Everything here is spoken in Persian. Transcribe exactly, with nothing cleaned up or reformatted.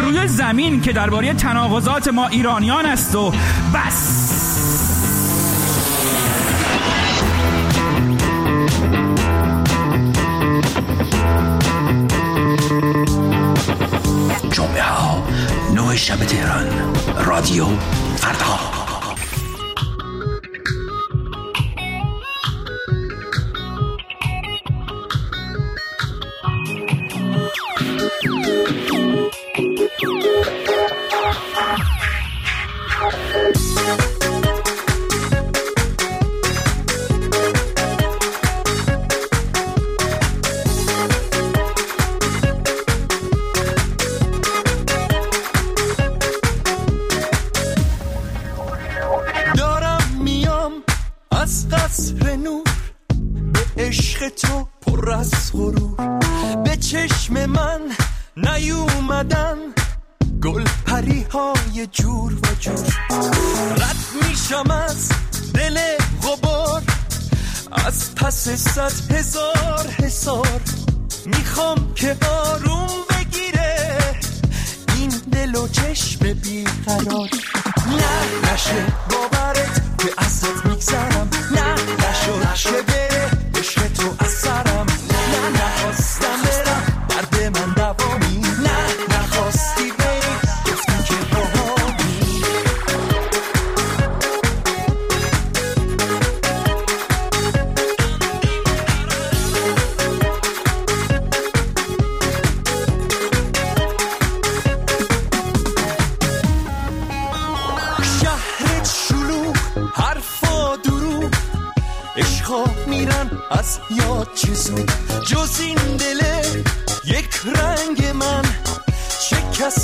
روی زمین که درباره تناقضات ما ایرانیان است و بس. جمعه ها نه شب تهران، رادیو فردا. صد هزار هزار میخوام که آروم بگیره این دل و چشم بیقرار. نه نشه باورت که ازت میگذرم، نه نشد شه بره عشق تو از سرم، نه نخواستم برم درد من دوامی، نه نخواستی بری گفتی که باهامی. میرن از یاد چه زود جز این دله یک رنگ من